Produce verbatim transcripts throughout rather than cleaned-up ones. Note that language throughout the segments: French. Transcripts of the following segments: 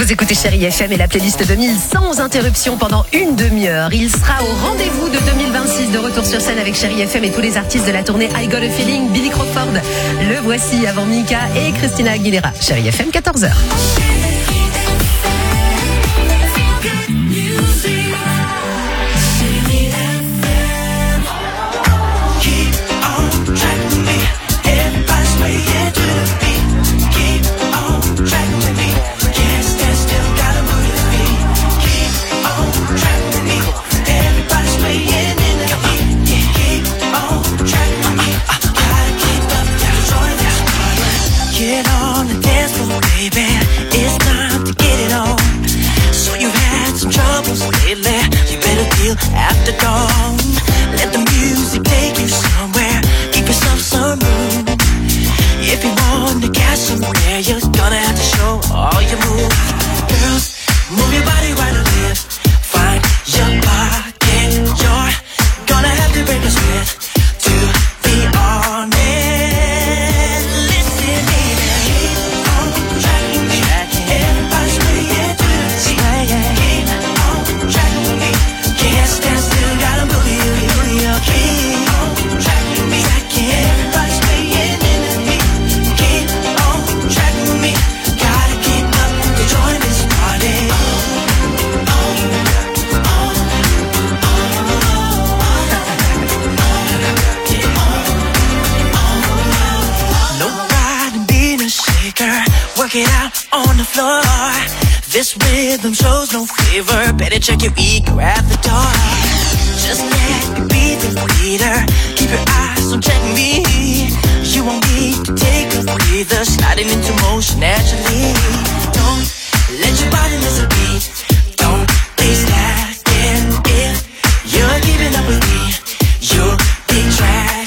Vous écoutez Chérie F M et la playlist deux mille sans interruption pendant une demi-heure. Il sera au rendez-vous de deux mille vingt-six, de retour sur scène avec Chérie F M et tous les artistes de la tournée I Got a Feeling. Billy Crawford, le voici avant Mika et Christina Aguilera. Chérie F M, quatorze heures. Get on the dance floor, baby. It's time to get it on. So you've had some troubles lately. You better deal after dawn. Let the music take you somewhere. Give yourself some room. If you want to catch somewhere, you're gonna have to show all your moves. Girls, move your body right or left. Find your pocket. You're gonna have to break a sweat to be honest. Work it out on the floor. This rhythm shows no favor. Better check your ego at the door. Just let me be the leader. Keep your eyes on check me. You won't need to take a breather. Sliding into motion naturally. Don't let your body miss a beat. Don't be slacking. If you're keeping up with me, you'll be tracking.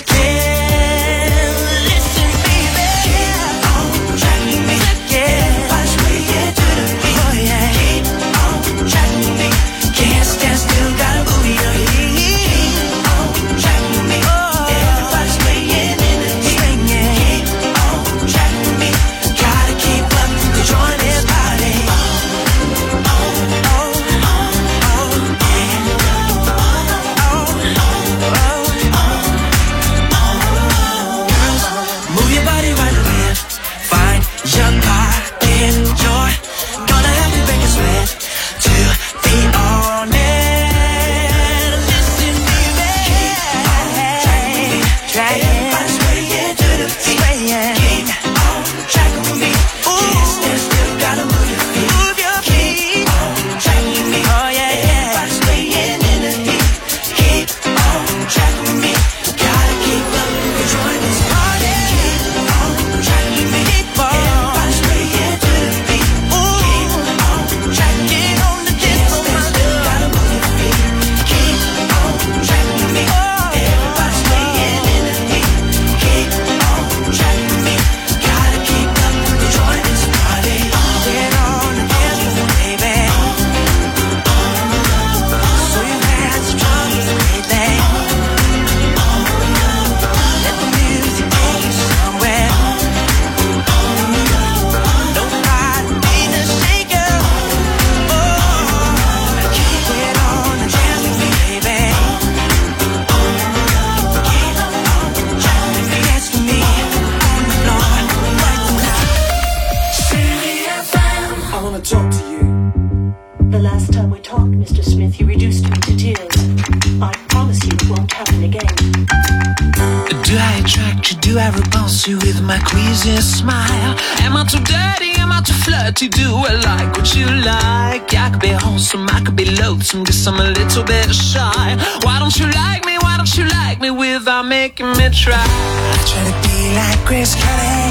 With my queasy smile, am I too dirty? Am I too flirty? Do I like what you like? I could be wholesome, I could be loathsome, guess I'm a little bit shy. Why don't you like me? Why don't you like me without making me try? I try to be like Grace Kelly,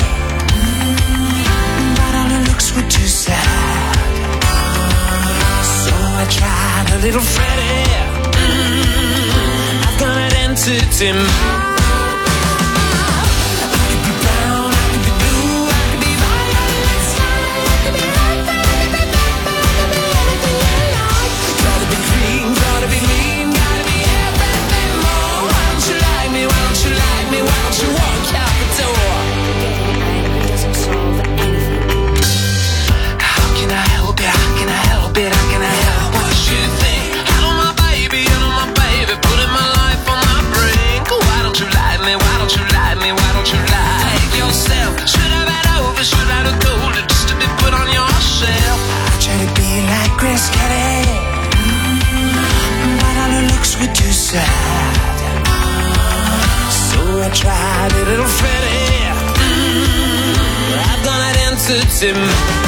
mm, but all her looks were too sad. So I tried a little Freddie. Mm, I've got an entity mind. How can I help you? suits him.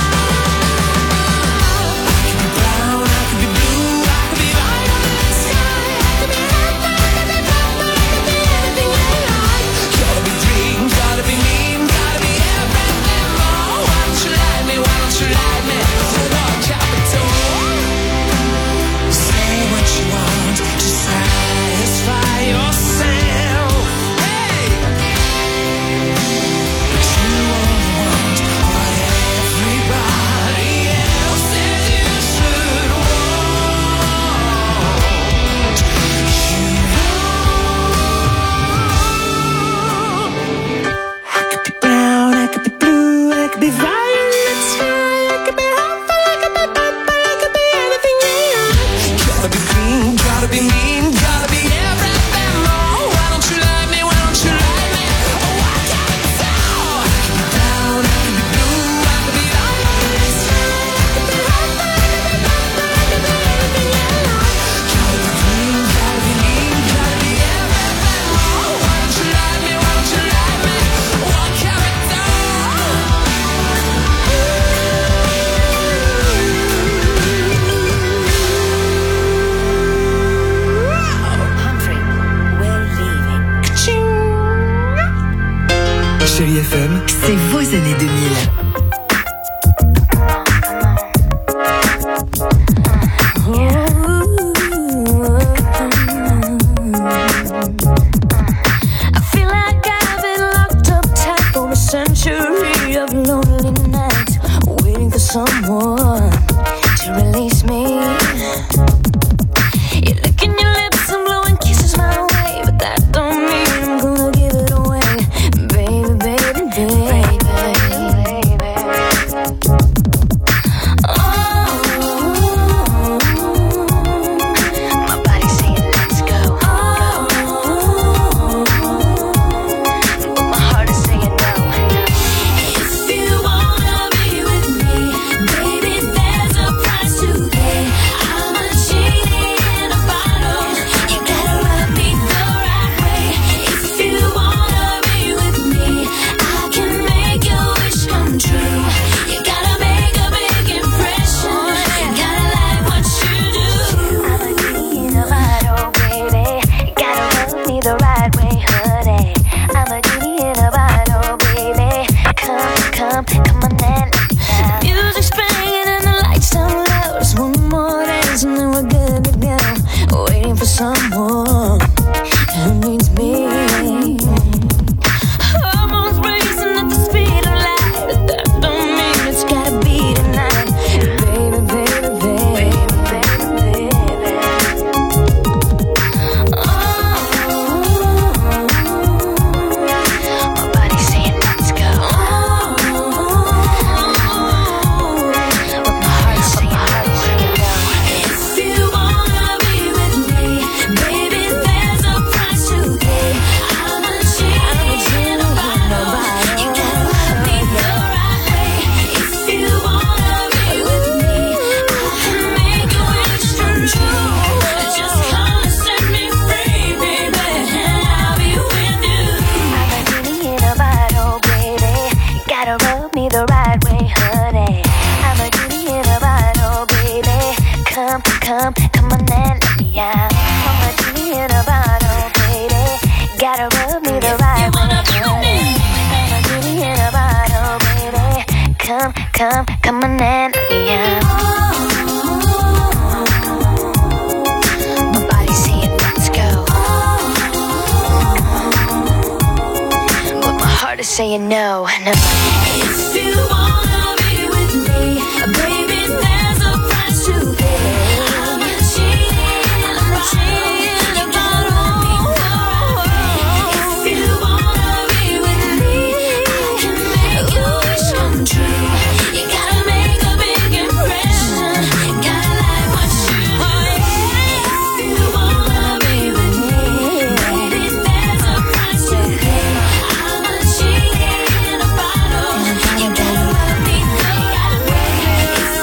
Chérie F M, c'est vos années deux mille. Come, come on and yeah. My body's saying let's go, but my heart is saying no, no. If you wanna be with me, baby, there's a price to pay. I'm not cheating, I'm not cheating about all. If you wanna be with me, I can make your wish come true. You gotta make a big impression, gotta like what you do. If you wanna be with me, baby, there's a price to pay. I'm not cheating about all. You gotta love me the right way. If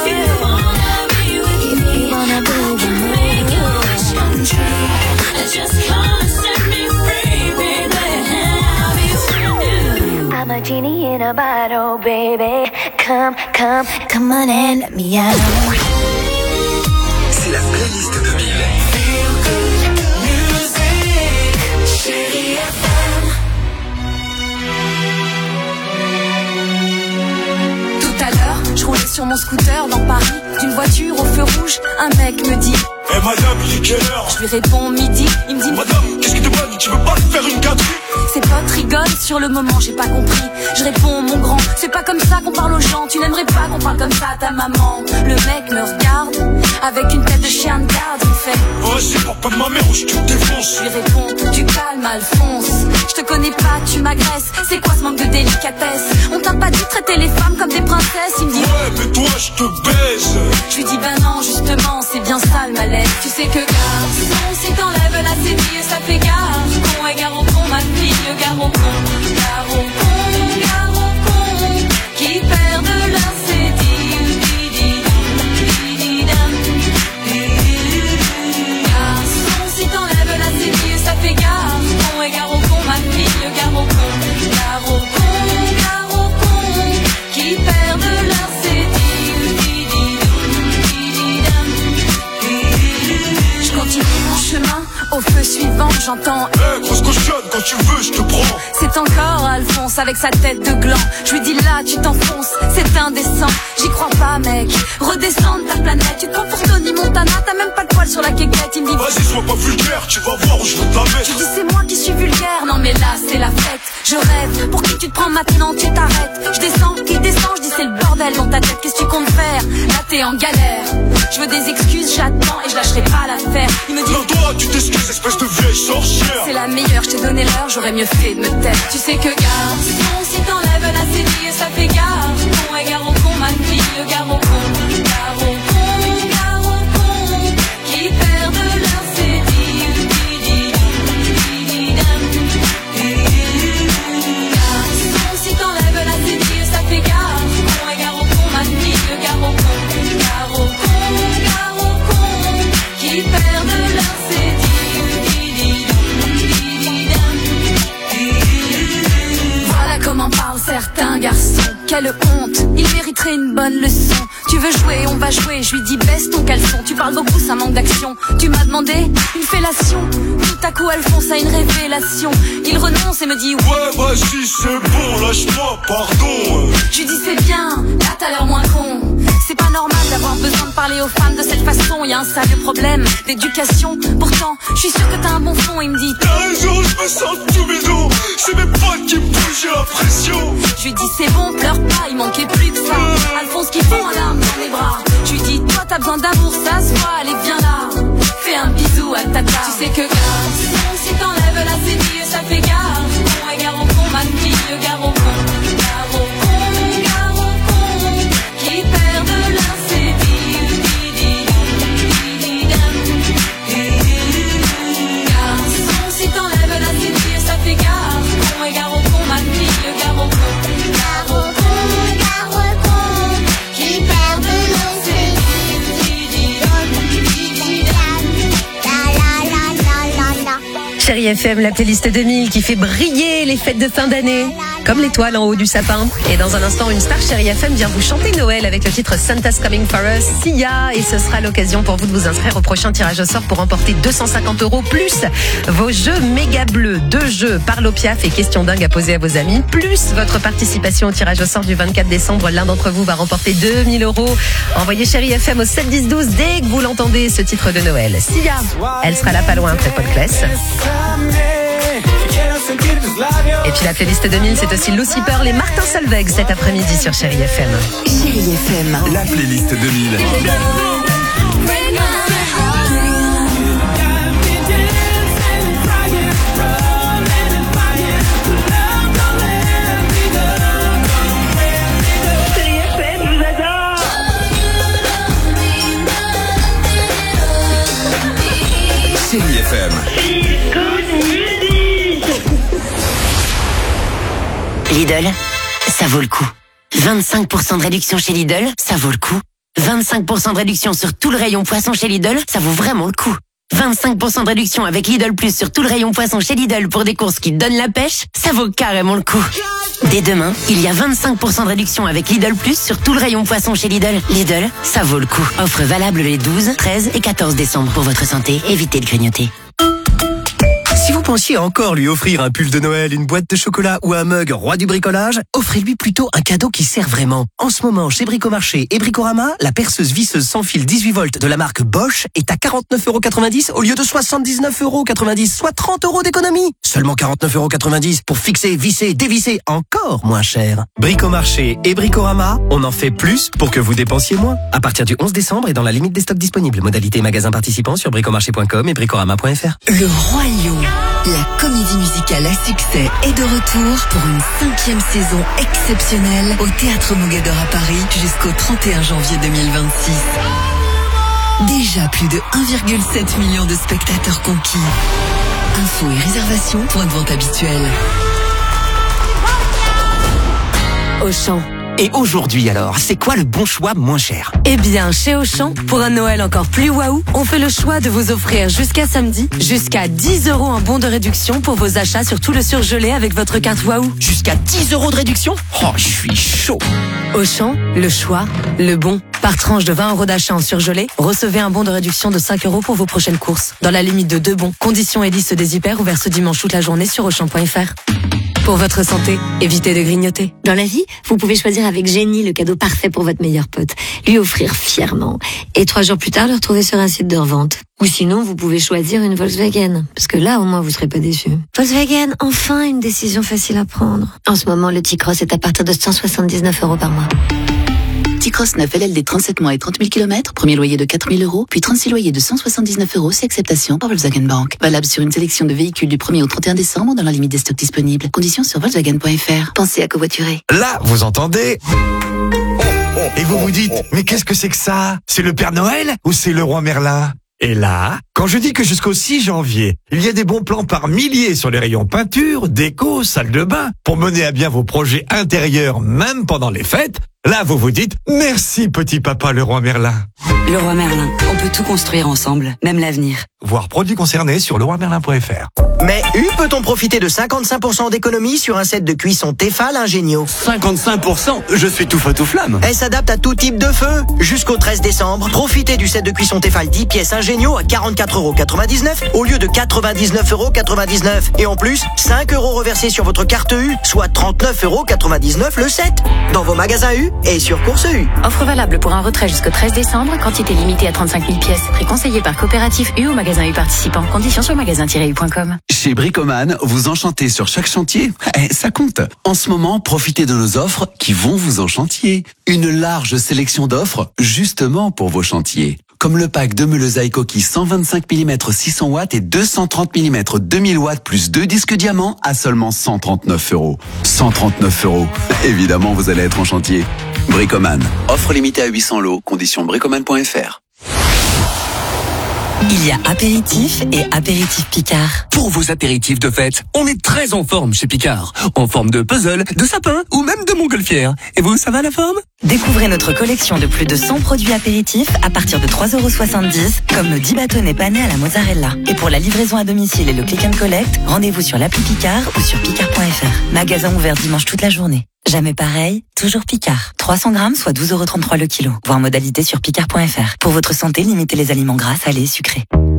genie in a bottle, baby. Come, come, come on and let me out. C'est la playlist deux mille. Tout à l'heure, je roulais sur mon scooter dans Paris. D'une voiture au feu rouge, un mec me dit: Eh hey madame, il est quelle heure? Je lui réponds midi, il me dit: Madame, qu'est-ce qui te prend? Tu veux pas te faire une gâterie? Ses potes rigolent, sur le moment j'ai pas compris. Je réponds: mon grand, c'est pas comme ça qu'on parle aux gens. Tu n'aimerais pas qu'on parle comme ça à ta maman. Le mec me regarde, avec une tête de chien de garde. Il fait: oh c'est pour pas de ma mère ou je te défonce. Je lui réponds: du calme Alphonse, je te connais pas, tu m'agresses. C'est quoi ce manque de délicatesse? On t'a pas dit de traiter les femmes comme des princesses? Il me dit: ouais mais toi je te baise. Je lui dis: ben non justement, c'est bien ça le malaise. Tu sais que garçon, si t'enlèves la cédille, ça fait gare. Con et gare au con, ma fille, gare au con. Gare au con, gare au con, qui perdent leur cédille. Garçon, si t'enlèves la cédille, ça fait gare. Con et gare au con, ma fille, gare au con. Gare au con, gare au con, qui perdent leur cédille. Je continue mon chemin, au feu suivant, j'entends: Eh hey, grosse cochonne, quand tu veux, je te prends. C'est encore Alphonse avec sa tête de gland. Je lui dis: là, tu t'enfonces, c'est indécent. J'y crois pas, mec, redescends de ta planète. Tu te prends pour Tony Montana, t'as même pas de poils sur la quéquette. Il me dit: vas-y, sois pas vulgaire, tu vas voir où je vais te la mettre. Je dis: c'est moi qui suis vulgaire, non mais là, c'est la fête. Je rêve, pour qui tu te prends maintenant, tu t'arrêtes. Je descends, il descend, je dis: c'est le bordel dans ta tête, qu'est-ce que tu comptes faire? Là, t'es en galère. Je veux des excuses, j'attends et je lâcherai pas l'affaire. Il me dit: non, toi, tu t'excuses, espèce de vieille sorcière. C'est la meilleure, je t'ai donné l'heure, j'aurais mieux fait de me taire. Tu sais que garçon, si t'enlèves la cédille, ça fait gare. Con et gare au con, ma fille, gare au con. Gare au con, gare au con, qui perdent leur cédille. Garçon, si t'enlèves la cédille, ça fait gare. Con et gare au con, ma fille, gare au con. Gare au con, gare au con, qui perdent leur cédille. Voilà comment parlent certains garçons. Quelle honte, il mériterait une bonne leçon. Tu veux jouer, on va jouer. Je lui dis: baisse ton caleçon. Tu parles beaucoup, ça manque d'action. Tu m'as demandé une fellation. Tout à coup, Alphonse a une révélation. Il renonce et me dit: ouais, vas-y, c'est bon, lâche-moi, pardon. Je lui dis: c'est bien, là t'as l'air moins con. C'est pas normal d'avoir besoin de parler aux femmes de cette façon. Y a un sérieux problème d'éducation. Pourtant, je suis sûr que t'as un bon fond. Il me dit: t'as raison, je me sens tout bidon. C'est mes potes qui me bougent, j'ai la pression. Je lui dis: c'est bon, pleure pas, il manquait plus que ça. Alphonse qui fond en larmes dans les bras. Je lui dis: toi t'as besoin d'amour, ça se voit, allez viens là. Fais un bisou à tata. Tu sais que garçon, si t'enlèves la cédille, ça fait gare. Con et gare au con, ma fille, gare au con. Gare au con, gare au con, qui perdent leur cédille. Garçon, si t'enlèves la cédille, ça fait gare. Con et gare au con, ma fille, gare au con. Gare au con, gare au con, qui perdent leur cédille. Chérie F M, la playlist deux mille qui fait briller les fêtes de fin d'année, comme l'étoile en haut du sapin. Et dans un instant, une star Chérie F M vient vous chanter Noël avec le titre Santa's Coming for Us, Sia. Et ce sera l'occasion pour vous de vous inscrire au prochain tirage au sort pour remporter deux cent cinquante euros plus vos jeux méga bleus. Deux jeux Parle au Piaf et questions dingues à poser à vos amis, plus votre participation au tirage au sort du vingt-quatre décembre. L'un d'entre vous va remporter deux mille euros. Envoyez Chérie F M au sept dix douze dès que vous l'entendez, ce titre de Noël. Sia, elle sera là pas loin après Paul Claes. Et puis la playlist deux mille, c'est aussi Lucy Pearl et Martin Solveig cet après-midi sur Chérie F M. Chérie F M, la playlist deux mille. Chérie F M. Lidl, ça vaut le coup. vingt-cinq pour cent de réduction chez Lidl, ça vaut le coup. vingt-cinq pour cent de réduction sur tout le rayon poisson chez Lidl, ça vaut vraiment le coup. vingt-cinq pour cent de réduction avec Lidl Plus sur tout le rayon poisson chez Lidl pour des courses qui donnent la pêche, ça vaut carrément le coup. Dès demain, il y a vingt-cinq pour cent de réduction avec Lidl Plus sur tout le rayon poisson chez Lidl. Lidl, ça vaut le coup. Offre valable les douze, treize et quatorze décembre. Pour votre santé, évitez de grignoter. Si vous pensiez encore lui offrir un pull de Noël, une boîte de chocolat ou un mug roi du bricolage, offrez-lui plutôt un cadeau qui sert vraiment. En ce moment, chez Bricomarché et Bricorama, la perceuse visseuse sans fil dix-huit volts de la marque Bosch est à quarante-neuf euros quatre-vingt-dix au lieu de soixante-dix-neuf euros quatre-vingt-dix, soit trente euros d'économie. Seulement quarante-neuf euros quatre-vingt-dix pour fixer, visser, dévisser, encore moins cher. Bricomarché et Bricorama, on en fait plus pour que vous dépensiez moins. À partir du onze décembre et dans la limite des stocks disponibles. Modalité magasin participant sur bricomarché point com et bricorama point f r. Le Royaume. La comédie musicale à succès est de retour pour une cinquième saison exceptionnelle au Théâtre Mogador à Paris jusqu'au trente et un janvier deux mille vingt-six. Déjà plus de un virgule sept million de spectateurs conquis. Infos et réservations, point de vente habituel. Auchan. Et aujourd'hui alors, c'est quoi le bon choix moins cher? Eh bien, chez Auchan, pour un Noël encore plus waouh, on fait le choix de vous offrir jusqu'à samedi, jusqu'à dix euros en bon de réduction pour vos achats sur tout le surgelé avec votre carte waouh. Jusqu'à dix euros de réduction? Oh, je suis chaud. Auchan, le choix, le bon. Par tranche de vingt euros d'achat en surgelé, recevez un bon de réduction de cinq euros pour vos prochaines courses. Dans la limite de deux bons. Conditions et liste des hyper ouverts ce dimanche toute la journée sur auchan point f r. Pour votre santé, évitez de grignoter. Dans la vie, vous pouvez choisir avec génie le cadeau parfait pour votre meilleur pote. Lui offrir fièrement. Et trois jours plus tard, le retrouver sur un site de revente. Ou sinon, vous pouvez choisir une Volkswagen. Parce que là, au moins, vous serez pas déçus. Volkswagen, enfin une décision facile à prendre. En ce moment, le T-Cross est à partir de cent soixante-dix-neuf euros par mois. T-Cross neuf L L D trente-sept mois et trente mille kilomètres, premier loyer de quatre mille euros, puis trente-six loyers de cent soixante-dix-neuf euros, c'est acceptation par Volkswagen Bank. Valable sur une sélection de véhicules du premier au trente et un décembre dans la limite des stocks disponibles. Conditions sur volkswagen point f r. Pensez à covoiturer. Là, vous entendez? Et vous vous dites, mais qu'est-ce que c'est que ça? C'est le Père Noël ou c'est le Roi Merlin? Et là, quand je dis que jusqu'au six janvier, il y a des bons plans par milliers sur les rayons peinture, déco, salle de bain, pour mener à bien vos projets intérieurs même pendant les fêtes, là vous vous dites, merci petit papa le Roi Merlin. Le Roi Merlin, on peut tout construire ensemble, même l'avenir. Voir produits concernés sur le roi merlin point f r. Mais U peut-on profiter de cinquante-cinq pour cent d'économie sur un set de cuisson Tefal Ingenio? cinquante-cinq pour cent? Je suis tout feu tout flamme. Elle s'adapte à tout type de feu. Jusqu'au treize décembre, profitez du set de cuisson Tefal dix pièces Ingenio à quarante-quatre euros quatre-vingt-dix-neuf au lieu de quatre-vingt-dix-neuf euros quatre-vingt-dix-neuf. Et en plus, cinq euros reversés sur votre carte U, soit trente-neuf euros quatre-vingt-dix-neuf le set. Dans vos magasins U et sur Course U. Offre valable pour un retrait jusqu'au treize décembre, quantité limitée à trente-cinq mille pièces. Prix conseillé par Coopérative U au magasin U participant. Conditions sur magasin tiret u point com. Chez Bricoman, vous enchantez sur chaque chantier. Eh, ça compte. En ce moment, profitez de nos offres qui vont vous enchantier. Une large sélection d'offres justement pour vos chantiers. Comme le pack de meules à coquilles cent vingt-cinq millimètres six cents watts et deux cent trente millimètres deux mille watts plus deux disques diamants à seulement cent trente-neuf euros. cent trente-neuf euros. Évidemment, vous allez être en chantier. Bricoman. Offre limitée à huit cents lots. Conditions bricoman point f r. Il y a apéritif et apéritif Picard. Pour vos apéritifs de fête, on est très en forme chez Picard. En forme de puzzle, de sapin ou même de montgolfière. Et vous, ça va la forme? Découvrez notre collection de plus de cent produits apéritifs à partir de trois euros soixante-dix, comme nos dix bâtonnets panés à la mozzarella. Et pour la livraison à domicile et le click and collect, rendez-vous sur l'appli Picard ou sur picard point f r. Magasin ouvert dimanche toute la journée. Jamais pareil, toujours Picard. trois cents grammes, soit douze euros trente-trois le kilo. Voir modalité sur picard point f r. Pour votre santé, limitez les aliments gras, salés et sucrés.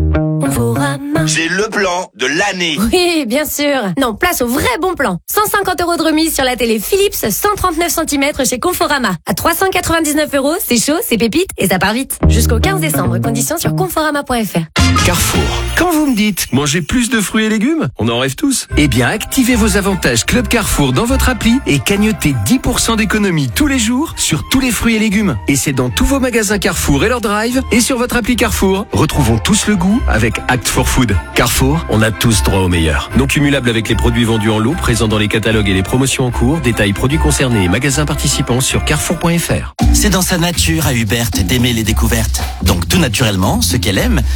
J'ai le plan de l'année. Oui, bien sûr. Non, place au vrai bon plan. cent cinquante euros de remise sur la télé Philips cent trente-neuf centimètres chez Conforama. À trois cent quatre-vingt-dix-neuf euros, c'est chaud, c'est pépite et ça part vite. Jusqu'au quinze décembre, conditions sur conforama point f r. Carrefour. Quand vous me dites manger plus de fruits et légumes, on en rêve tous. Eh bien, activez vos avantages Club Carrefour dans votre appli et cagnotez dix pour cent d'économie tous les jours sur tous les fruits et légumes. Et c'est dans tous vos magasins Carrefour et leur drive et sur votre appli Carrefour. Retrouvons tous le goût avec Act for Food. Carrefour, on a tous droit au meilleur. Non cumulable avec les produits vendus en lot, présents dans les catalogues et les promotions en cours. Détails produits concernés et magasins participants sur carrefour point f r. C'est dans sa nature à Hubert d'aimer les découvertes. Donc tout naturellement, ce qu'elle aime, c'est nous.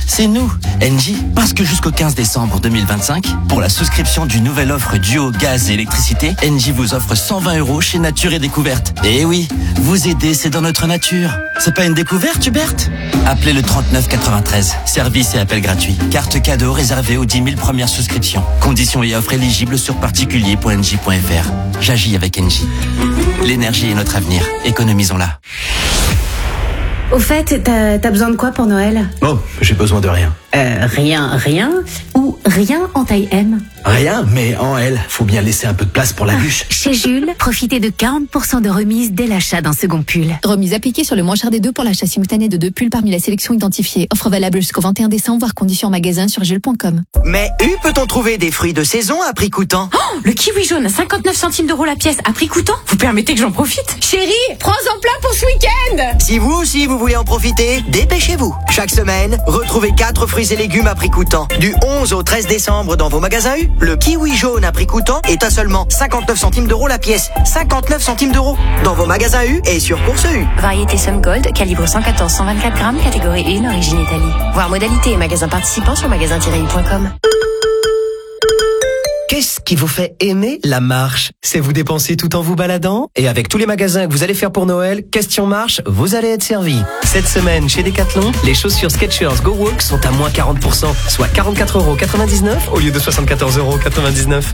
vous, Engie, parce que jusqu'au quinze décembre deux mille vingt-cinq, pour la souscription d'une nouvelle offre duo gaz et électricité, Engie vous offre cent vingt euros chez Nature et Découverte. Et oui, vous aider, c'est dans notre nature. C'est pas une découverte, Hubert? Appelez le trente-neuf quatre-vingt-treize. Service et appel gratuit. Carte cadeau réservée aux dix mille premières souscriptions. Conditions et offres éligibles sur particulier point engie point f r. J'agis avec Engie. L'énergie est notre avenir. Économisons-la. Au fait, t'as, t'as besoin de quoi pour Noël? Oh, j'ai besoin de rien. Euh, rien, rien ou rien en taille M? Rien, mais en L. Faut bien laisser un peu de place pour la bûche. Chez Jules, profitez de quarante pour cent de remise dès l'achat d'un second pull. Remise appliquée sur le moins cher des deux pour l'achat simultané de deux pulls parmi la sélection identifiée. Offre valable jusqu'au vingt et un décembre, voire conditions en magasin sur jules point com. Mais où peut-on trouver des fruits de saison à prix coûtant? Oh, le kiwi jaune à cinquante-neuf centimes d'euros la pièce à prix coûtant. Vous permettez que j'en profite? Chérie, prends-en plein pour ce week-end. Si vous aussi vous voulez en profiter, dépêchez-vous. Chaque semaine, retrouvez quatre fruits et légumes à prix coûtant. Du onze au treize décembre dans vos magasins U, le kiwi jaune à prix coûtant est à seulement cinquante-neuf centimes d'euros la pièce. cinquante-neuf centimes d'euros dans vos magasins U et sur Course U. Variété Sun Gold, calibre cent quatorze à cent vingt-quatre grammes, catégorie un, origine Italie. Voir modalité et magasins participants sur magasin tiret u point com. Qu'est-ce qui vous fait aimer la marche? C'est vous dépenser tout en vous baladant? Et avec tous les magasins que vous allez faire pour Noël, question marche, vous allez être servi. Cette semaine, chez Decathlon, les chaussures Skechers Go Walk sont à moins quarante pour cent, soit quarante-quatre euros quatre-vingt-dix-neuf au lieu de soixante-quatorze euros quatre-vingt-dix-neuf.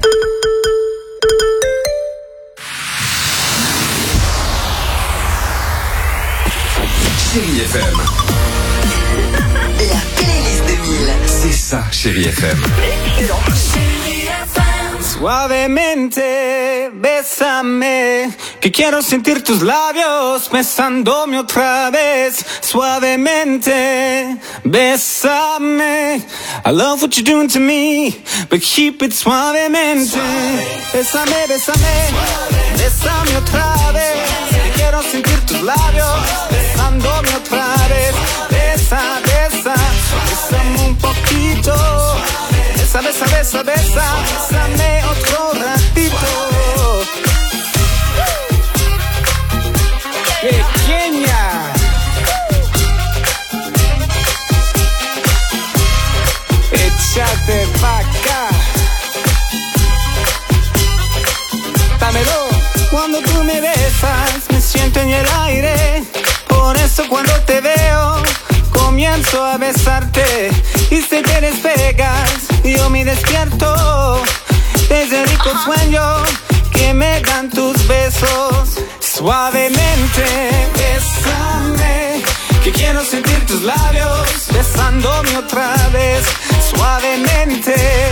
Chérie F M. La playlist deux mille. C'est ça, Chérie F M. Suavemente, bésame, que quiero sentir tus labios besándome otra vez. Suavemente, bésame, I love what you're doing to me, but keep it suavemente. Bésame, bésame, bésame otra vez, que quiero sentir tus labios besándome otra vez. Besa, besa, bésame un poquito. Besa, besa, besa, besa, bésame otro ratito. Pequeña. Échate pa' acá. Dámelo. Cuando tú me besas, me siento en el aire. Por eso cuando te veo, comienzo a besarte y se te despegas y yo me despierto desde el rico sueño que me dan tus besos. Suavemente, bésame, que quiero sentir tus labios besándome otra vez. Suavemente,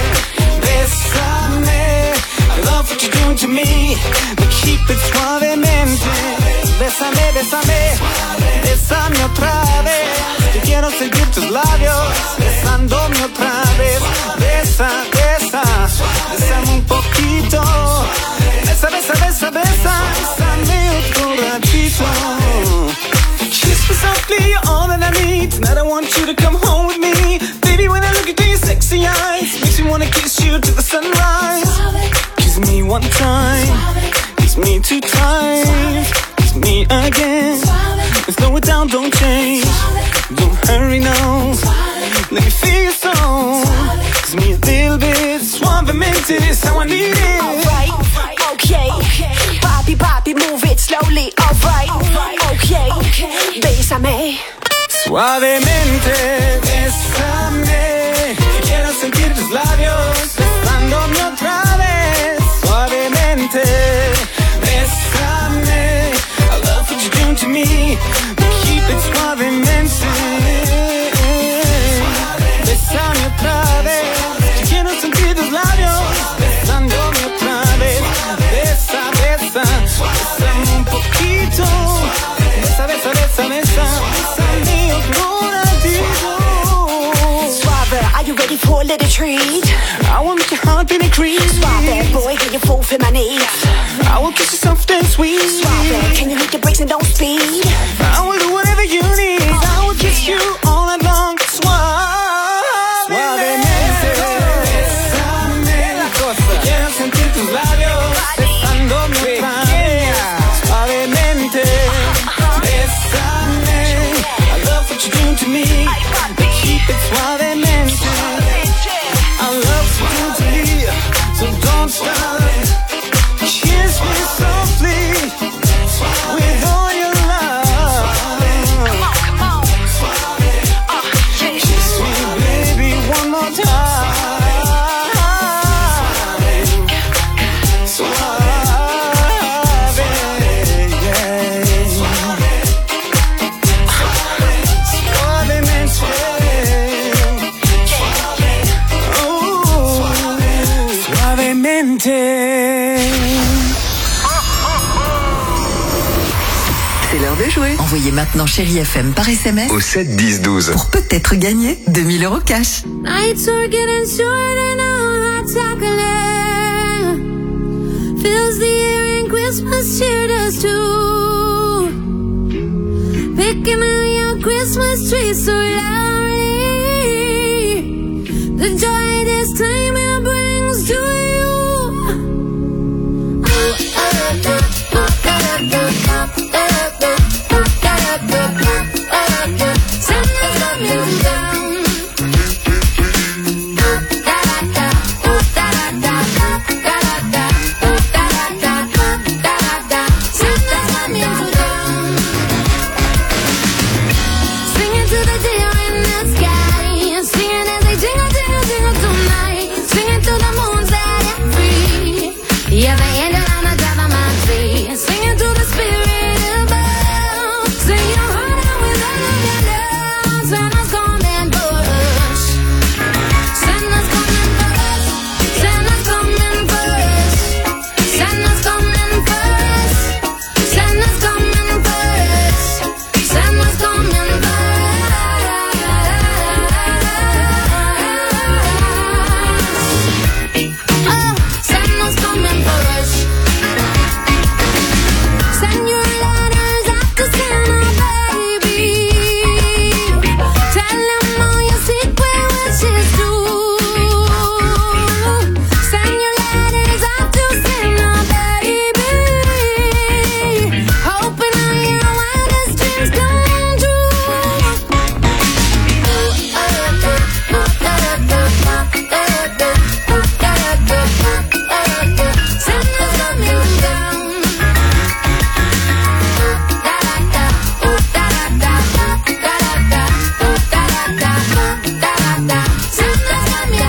bésame, I love what you're doing to me, but keep it suavemente. Bésame, bésame, bésame otra vez. Que quiero sentir tus labios besándome otra vez. Besa, besa, bésame un poquito. Besa, besa, besa, besa, bésame otro ratito. Kiss me softly, you're all that I need. Tonight I want you to come home with me. Baby, when I look into your sexy eyes, makes me wanna kiss you to the sunrise. Kiss me one time, kiss me two times, kiss me again. Slow it down, don't change. Don't hurry now. Let me feel your soul. Kiss me a little bit. Suavemente is how I need it. Alright, okay. Bobby, Bobby, move it slowly. Alright, okay. Bésame. Suavemente, bésame. Quiero sentir tus labios besándome otra vez. Suavemente, bésame. I love what you're doing to me, but keep it suavemente. Bésame otra vez. Yo quiero sentir tus labios besándome otra vez. Besa, besa, bésame un poquito. Besa, besa, besa, besa, bésame otro ratito. Suave, are you ready for a little treat? I will make your heart beat increase. Suave, boy, can you fulfill my needs? I will kiss you soft and sweet. Suave, can you hit the brakes and don't speed? I will do whatever you need. I will kiss you all night long. Suave, suavemente, bésame la cosa. Quiero sentir tus labios besándome otra vez. Suavemente, bésame. I love what you're doing to me, but keep it suavemente. C'est l'heure de jouer. Envoyez maintenant Chérie F M par S M S au sept dix douze pour peut-être gagner deux mille euros cash. Nights are getting shorter now, hot chocolate fills the air and Christmas cheer does too. Picking out your Christmas tree so loudly, the joy this time it brings to you. Santa's coming down. Singing to the deer in the sky, singing as they jingle, jingle, jingle tonight, singing to the moon set free. Yeah, the angel on the top of my tree, singing to the spirit above. Sing your heart out with all of your love. Santa's coming for us. Santa's coming for us. Santa's coming for us. Santa's coming for us. Santa's coming for us. Santa's coming for us. Oh, Santa's coming for us. Send your letters out to Santa, baby. Tell him all your secret wishes too. Send your letters out to Santa, baby. Hoping all your wildest dreams come true. Santa's coming down. Santa's coming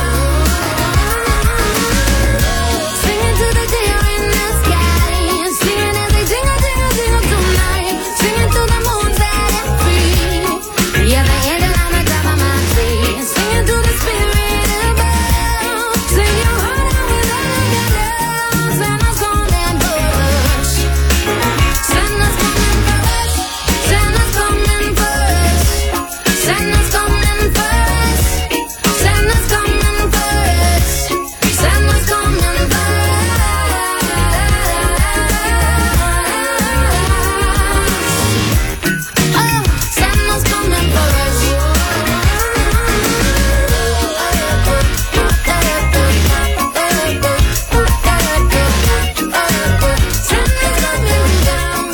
down. Singing to the deer in the sky, singing as they jingle, jingle, jingle tonight, singing to the moon set free. Yeah, the angel on the top of my tree, singing to the spirit above. Sing your heart out with all of your love. Santa's coming for us. Santa's coming for us. Santa's coming for us. Santa's coming for us. Santa's coming for us. Santa's coming for us. Oh, Santa's coming for us. Santa's coming down.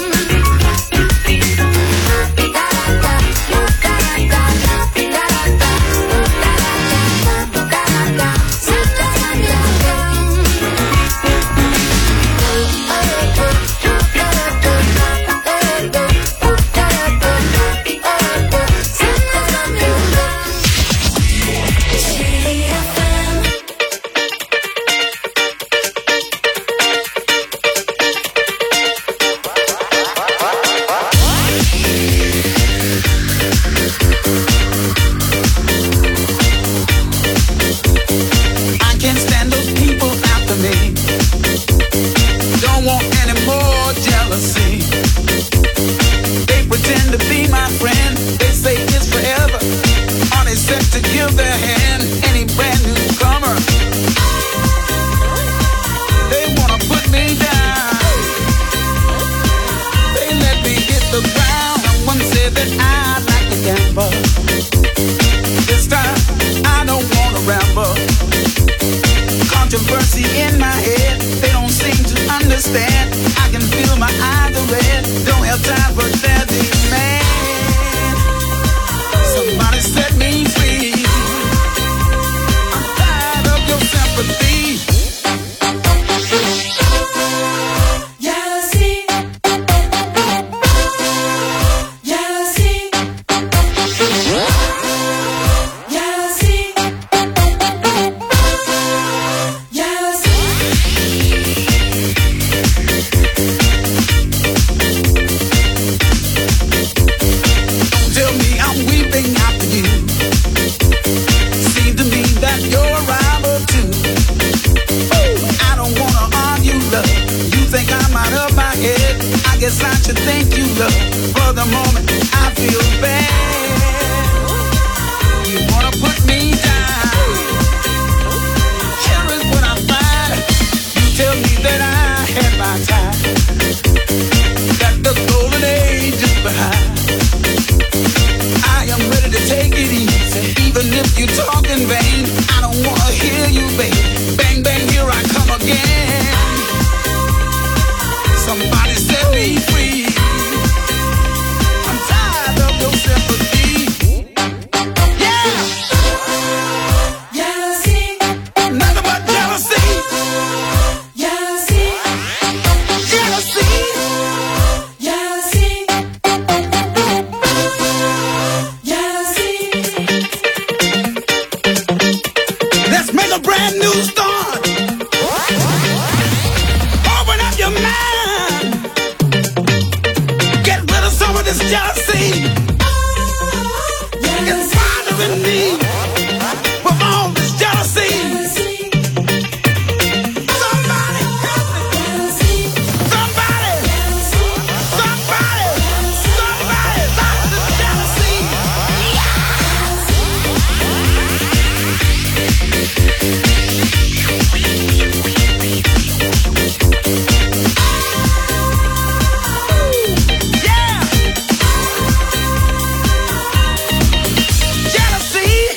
Santa's coming I can't stand those people after me. Don't want any more jealousy. They pretend to be my friend. They say it's forever. Are they set to give their hand? Any brand newcomer? They wanna put me down. They let me hit the ground. Someone said that I like to gamble. This time I don't wanna ramble. Controversy in my head, they don't seem to understand. I can feel my eyes are red, don't have time for their demand. Somebody set me free. I'm tired of your sympathy. Jealousy. Jealousy. Jealousy. Jealousy. guess I should thank you, love. For the moment, I feel bad. You wanna put me down? Here is what I find. You tell me that I had my time, that the golden age is behind. I am ready to take it easy, even if you talk in vain. I don't wanna hear you, baby. Bang, bang, here I come again. Somebody set me free. I'm tired of your sympathy. Yeah. Jealousy. Nothing but jealousy. Jealousy. Jealousy. Jealousy. Jealousy. Let's make a brand new start. Open up your mind. Get rid of some of this jealousy. It's bothering me with all this jealousy. Somebody help me. Somebody. Somebody. Somebody stop this jealousy. Yeah. Jealousy.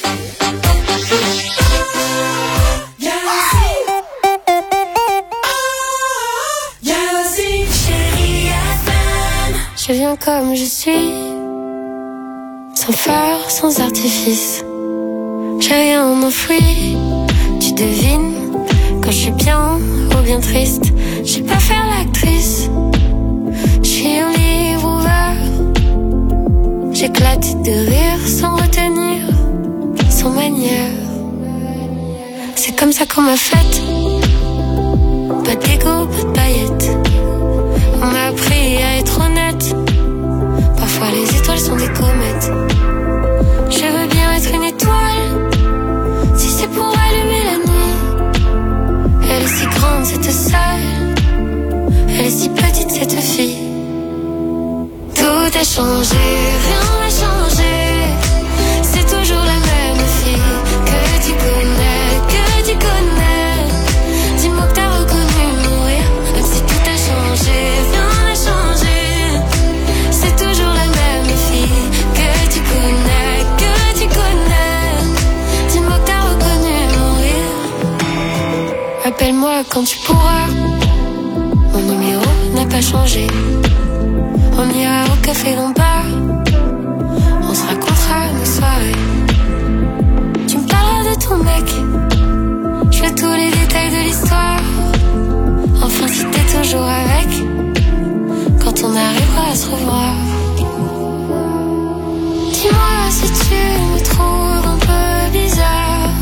Jealousy. Chérie F M. Je viens comme je suis, sans fleurs, sans artifice. J'ai rien enfoui, tu devines quand je suis bien ou bien triste. J'ai pas faire l'actrice, je suis un livre ouvert. J'éclate de rire sans retenir, sans manière. C'est comme ça qu'on m'a faite, pas d'égo, pas de paillettes. On m'a appris à être honnête. Parfois les étoiles sont des comètes. Je veux bien être une étoile, si c'est pour allumer la nuit. Elle est si grande cette salle, elle est si petite cette fille. Tout a changé, rien n'a changé. C'est toujours la même fille que tu connais, que tu connais. Dis-moi que t'as reconnu mon rire, même si tout a changé, rien n'a changé. C'est toujours la même fille que tu connais, que tu connais. Dis-moi que t'as reconnu mon rire. Appelle-moi quand tu pourras, mon numéro n'a pas changé. On ira au café d'en bas, on se racontera nos soirées. Tu me parleras de ton mec, je veux tous les détails de l'histoire. Enfin si t'es toujours avec, quand on arrivera à se revoir. Dis-moi si tu me trouves un peu bizarre,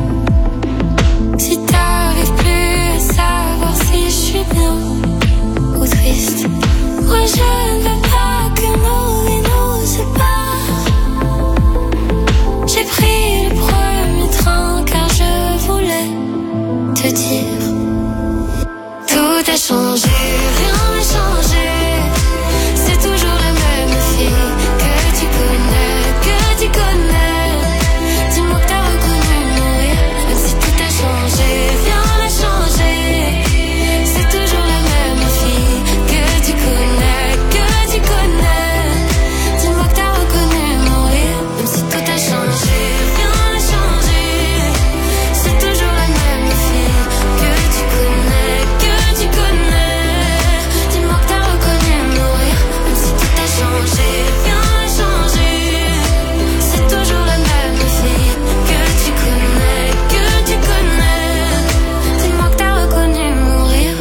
si t'arrives plus à savoir si je suis bien ou triste. Moi je ne veux pas que nos vies nous séparent. J'ai pris le premier train car je voulais te dire. Tout a changé, rien n'a changé. C'est toujours la même fille que tu connais, que tu connais. Dis-moi que t'as reconnu mon rire, même si tout a changé, rien n'a changé. C'est toujours la même fille que tu connais, que tu connais. Dis-moi que t'as reconnu mon rire, même si tout a changé, rien n'a changé. C'est toujours la même fille que tu connais, que tu connais. Dis-moi que t'as reconnu mon rire, même si tout a changé, rien n'a changé. C'est toujours la même fille que tu connais, que tu connais. Dis-moi que t'as reconnu mon rire.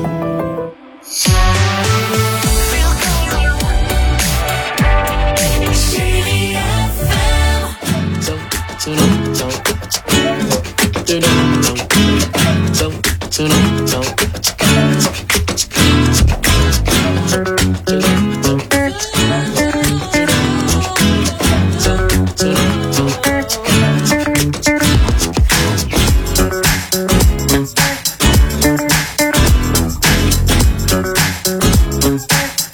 Chérie F M.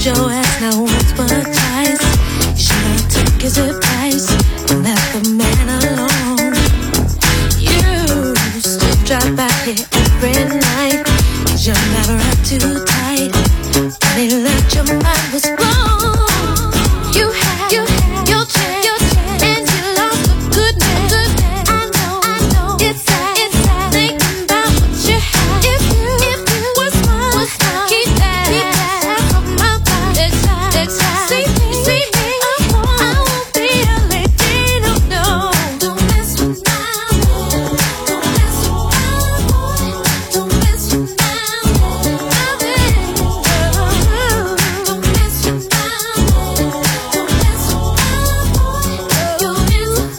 told your ass not once but twice. You should've took his advice and left the man alone. You still drive by here every night, 'cause you're never up too tight. And they left your mind was wrong. You had, you had your chance, your chance, and you lost a good man. Good man. I know, I know. It's sad, it's sad. Thinking about what you had. If you, if you was mine, was mine. Keep that, keep that from my mind. Next time, next time. See me, see me. I won't, I won't be a lady. No, no. Don't mess with my boy. Don't mess with my boy. Don't mess with my boy. I beg. Don't mess with my boy. Don't mess with my boy. Don't mess with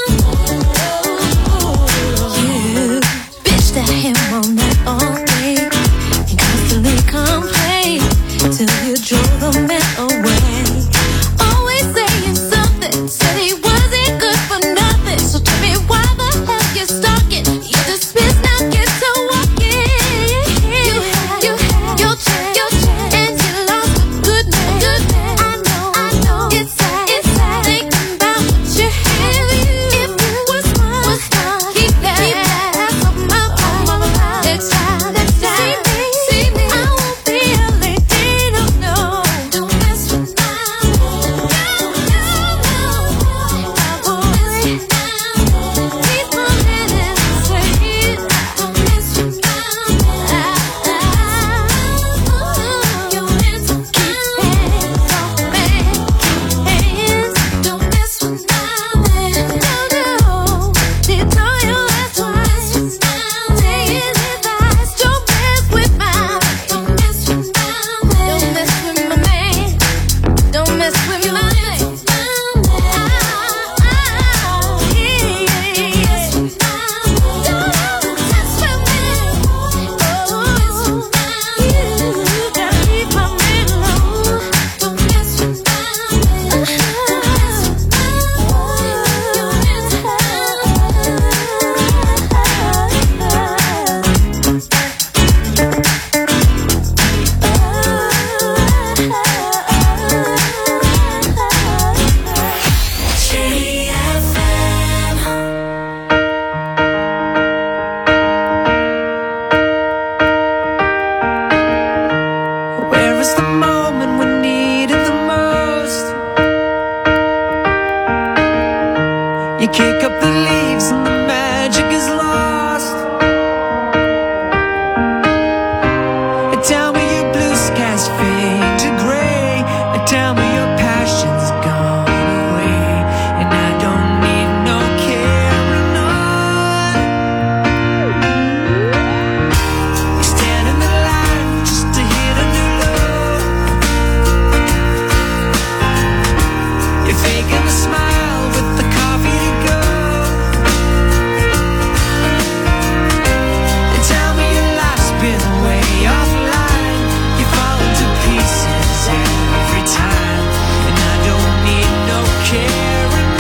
my boy. You bitched at him all night, all day, and constantly complain till you drove the man away. Always saying something, said he wasn't good for nothing. So tell me why the hell you're stalking? You dismiss, now get to walking. You had, you had your chance, your chance, and you lost a good man. Good man. I know, I know. It's sad, it's sad. Thinking about what you had. If you was mine, was mine. Keep that, keep that off my mind. Next time, next time. See me, see me. I won't be a lady, no, no. Don't mess with my boy. No, no, no. I won't mess with my boy. He's my man and I say, don't mess with my boy. Your hands on keep hands off me. Keep hands. Don't mess with my man. No, no. Did tell you that twice. Taking advice. Don't mess with my man. Don't mess with my man. Don't mess with my man. Don't mess with my man. Where is the moment we needed the most? You kick up the leaves and the magic is lost. Tell me your blue skies fade to gray, and tell me your passion's gone away, and I don't need no carrying on. You stand in the line just to hit a new low. You're faking a smile with the coffee to go. And tell me your life's been way offline. You fall into pieces every time, and I don't need no carrying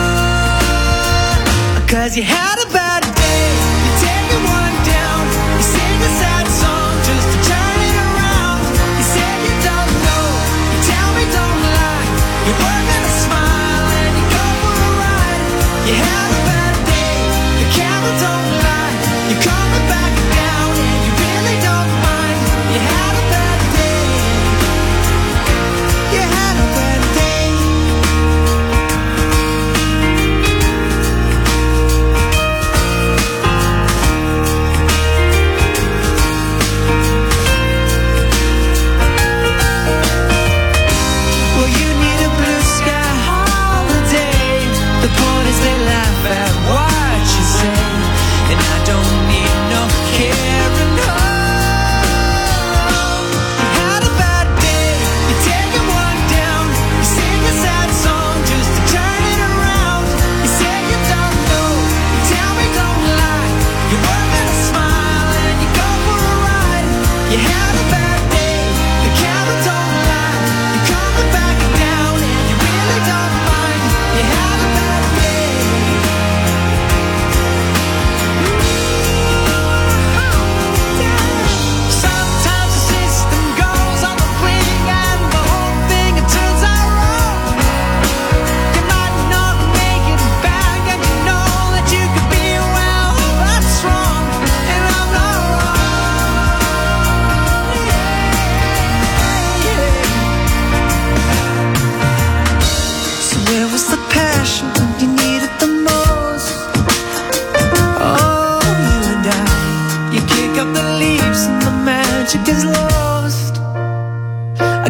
on. 'Cause you had a bad day, you take it one down, you sing a sad song just to turn it around. You say you don't know, you tell me don't lie, you work on a smile and you go for a ride. You had a bad day, the camera don't lie, you calm it back down and you really don't mind. You had a bad day, you had a bad day.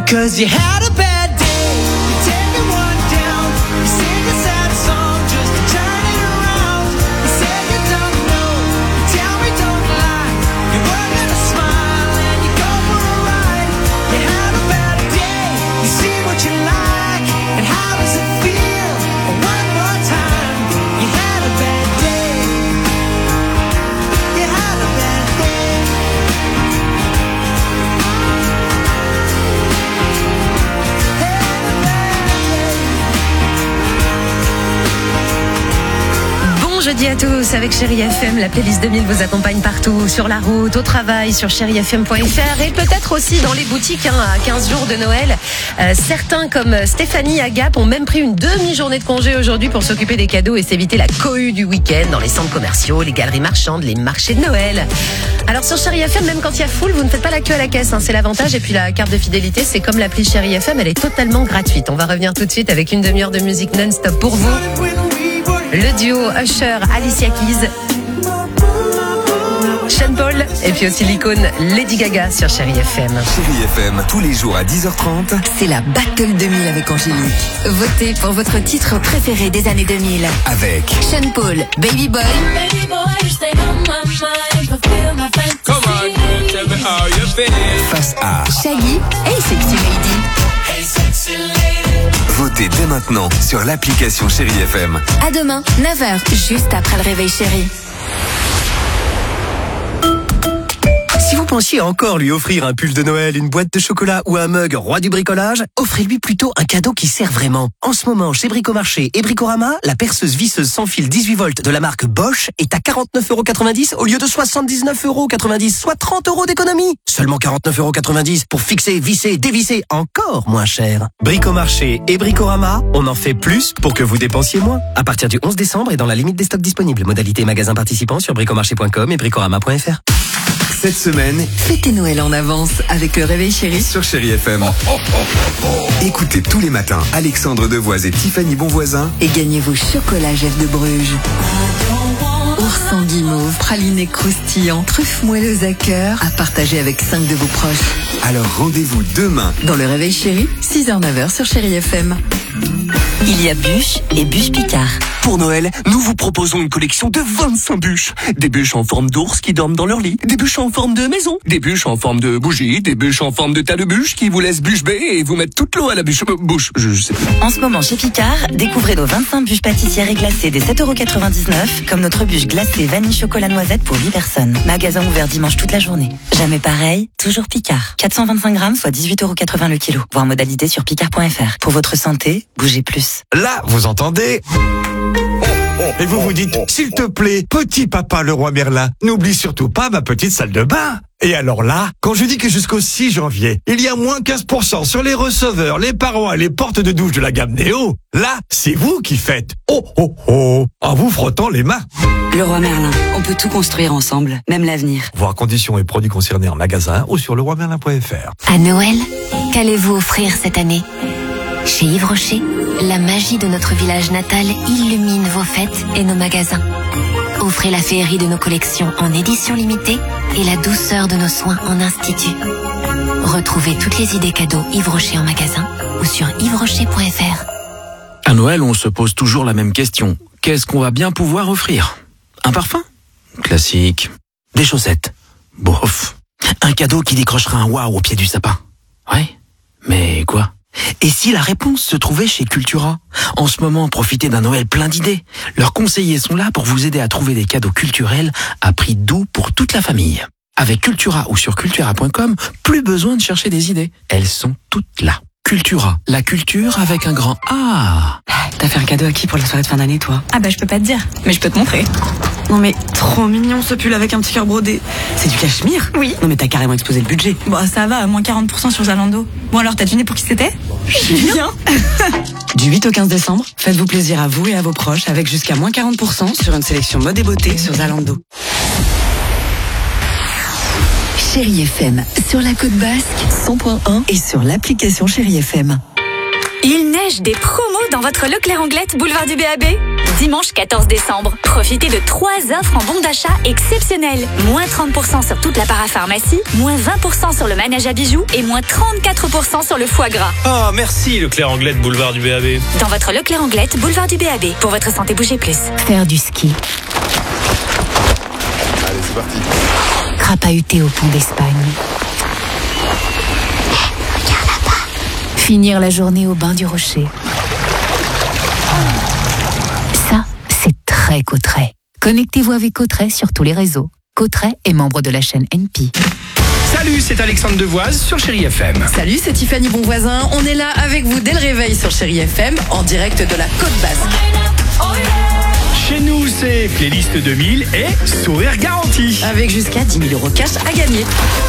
Cause you had a bad day, you take everyone down, you sing a sad song just to turn it around. You say you don't know, you tell me don't lie, you were gonna smile and you go for a ride. You had a bad day, you see what you like, and how does it feel? One more time, you had a bad day, you had a bad day. Jeudi à tous avec Chérie F M, la playlist deux mille vous accompagne partout, sur la route, au travail, sur chérie f m point f r et peut-être aussi dans les boutiques hein, à quinze jours de Noël. Euh, certains comme Stéphanie à Gap ont même pris une demi-journée de congé aujourd'hui pour s'occuper des cadeaux et s'éviter la cohue du week-end dans les centres commerciaux, les galeries marchandes, les marchés de Noël. Alors sur Chérie F M, même quand il y a foule, vous ne faites pas la queue à la caisse, hein, c'est l'avantage. Et puis la carte de fidélité, c'est comme l'appli Chérie F M, elle est totalement gratuite. On va revenir tout de suite avec une demi-heure de musique non-stop pour vous. Le duo Usher, Alicia Keys, Sean Paul et puis aussi l'icône Lady Gaga sur Chérie F M. Chérie F M, tous les jours à dix heures trente. C'est la Battle deux mille avec Angélique. Votez pour votre titre préféré des années deux mille. Avec Sean Paul, Baby Boy. Baby boy, you stay on my mind, fulfill my fantasy. Come on, tell me how you feel. Face à Shaggy, Hey Sexy Lady. Hey sexy lady. Votez dès maintenant sur l'application Chérie F M. À demain, neuf heures, juste après le réveil chéri. Si vous pensiez encore lui offrir un pull de Noël, une boîte de chocolat ou un mug roi du bricolage, offrez-lui plutôt un cadeau qui sert vraiment. En ce moment, chez Bricomarché et Bricorama, la perceuse visseuse sans fil dix-huit volts de la marque Bosch est à quarante-neuf euros quatre-vingt-dix au lieu de soixante-dix-neuf euros quatre-vingt-dix, soit trente euros d'économie. Seulement quarante-neuf euros quatre-vingt-dix pour fixer, visser, dévisser, encore moins cher. Bricomarché et Bricorama, on en fait plus pour que vous dépensiez moins. À partir du onze décembre et dans la limite des stocks disponibles. Modalité magasin participant sur bricomarché point com et bricorama point f r. Cette semaine, fêtez Noël en avance avec le réveil chéri sur Chérie F M. Écoutez tous les matins Alexandre Devoise et Tiffany Bonvoisin et gagnez vos chocolats Jeff de Bruges. Ours en guimauve, praliné croustillant, truffe moelleuse à cœur, à partager avec cinq de vos proches. Alors rendez-vous demain dans le réveil chéri, six heures neuf heures sur Chérie F M. Il y a Bûche et Bûche Picard. Pour Noël, nous vous proposons une collection de vingt-cinq bûches. Des bûches en forme d'ours qui dorment dans leur lit, des bûches en forme de maison, des bûches en forme de bougie, des bûches en forme de tas de bûches qui vous laissent bûche bée et vous mettent toute l'eau à la bûche. Euh, bouche, je, je sais pas. En ce moment chez Picard, découvrez nos vingt-cinq bûches pâtissières et glacées des sept euros quatre-vingt-dix-neuf, comme notre bûche glacée vanille chocolat noisette pour huit personnes. Magasin ouvert dimanche toute la journée. Jamais pareil, toujours Picard. quatre cent vingt-cinq grammes, soit dix-huit euros quatre-vingts le kilo. Voir modalité sur picard point f r. Pour votre santé, bougez plus. Là, vous entendez? Et vous vous dites, s'il te plaît, petit papa le roi Merlin, n'oublie surtout pas ma petite salle de bain. Et alors là, quand je dis que jusqu'au six janvier, il y a moins quinze pour cent sur les receveurs, les parois et les portes de douche de la gamme Néo, là, c'est vous qui faites oh oh oh en vous frottant les mains. Le roi Merlin, on peut tout construire ensemble, même l'avenir. Voir conditions et produits concernés en magasin ou sur le roi merlin point f r. À Noël, qu'allez-vous offrir cette année? Chez Yves Rocher, la magie de notre village natal illumine vos fêtes et nos magasins. Offrez la féerie de nos collections en édition limitée et la douceur de nos soins en institut. Retrouvez toutes les idées cadeaux Yves Rocher en magasin ou sur yves rocher point f r. À Noël, on se pose toujours la même question. Qu'est-ce qu'on va bien pouvoir offrir? Un parfum? Classique. Des chaussettes? Bof. Un cadeau qui décrochera un waouh au pied du sapin? Ouais. Mais quoi? Et si la réponse se trouvait chez Cultura? En ce moment, profitez d'un Noël plein d'idées. Leurs conseillers sont là pour vous aider à trouver des cadeaux culturels à prix doux pour toute la famille. Avec Cultura ou sur cultura point com, plus besoin de chercher des idées. Elles sont toutes là. Cultura, la culture avec un grand A. T'as fait un cadeau à qui pour la soirée de fin d'année, toi? Ah bah je peux pas te dire, mais je peux te montrer. Non mais trop mignon ce pull avec un petit cœur brodé. C'est du cachemire? Oui. Non mais t'as carrément explosé le budget. Bon ça va, moins quarante pour cent sur Zalando. Bon alors t'as deviné pour qui c'était? Julien. Du huit au quinze décembre, faites-vous plaisir à vous et à vos proches avec jusqu'à moins quarante pour cent sur une sélection mode et beauté sur Zalando. Chérie F M, sur la côte basque, cent point un et sur l'application Chérie F M. Il neige des promos dans votre Leclerc Anglette, boulevard du B A B. Dimanche quatorze décembre, profitez de trois offres en bon d'achat exceptionnelles. Moins trente pour cent sur toute la parapharmacie, moins vingt pour cent sur le manège à bijoux et moins trente-quatre pour cent sur le foie gras. Oh, merci Leclerc Anglette, boulevard du B A B. Dans votre Leclerc Anglette, boulevard du B A B. Pour votre santé, bougez plus. Faire du ski. Allez, c'est parti. Crapahuter au pont d'Espagne. Finir la journée au bain du Rocher. Ça, c'est très Cotteret. Connectez-vous avec Cotteret sur tous les réseaux. Cotteret est membre de la chaîne N P. Salut, c'est Alexandre Devoise sur Chérie F M. Salut, c'est Tiffany Bonvoisin. On est là avec vous dès le réveil sur Chérie F M, en direct de la Côte Basque. Chez nous, c'est playlist deux mille et sourire garanti. Avec jusqu'à dix mille euros cash à gagner.